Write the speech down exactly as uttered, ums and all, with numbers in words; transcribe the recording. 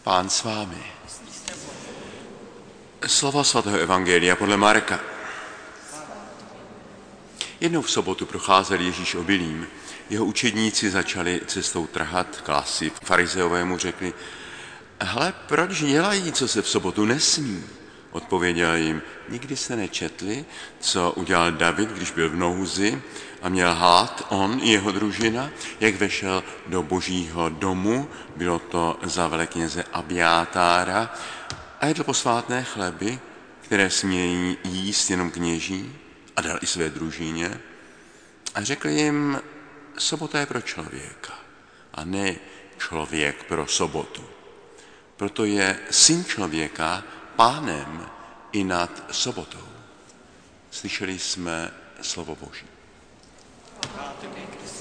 Pán s vámi. Slovo svatého evangelia podle Marka. Jednou v sobotu procházel Ježíš obilím. Jeho učedníci začali cestou trhat klasy. Farizeové mu řekli: Hle, proč dělají, co se v sobotu nesmí? Odpověděl jim: Nikdy jste nečetli, co udělal David, když byl v nouzi a měl hlad, on i jeho družina, jak vešel do božího domu, bylo to za velekněze Abiátára, a jedl posvátné chleby, které smějí jíst jenom kněží, a dal i své družině. A řekl jim: Sobota je pro člověka, a ne člověk pro sobotu. Proto je Syn člověka pánem i nad sobotou. Slyšeli jsme slovo Boží.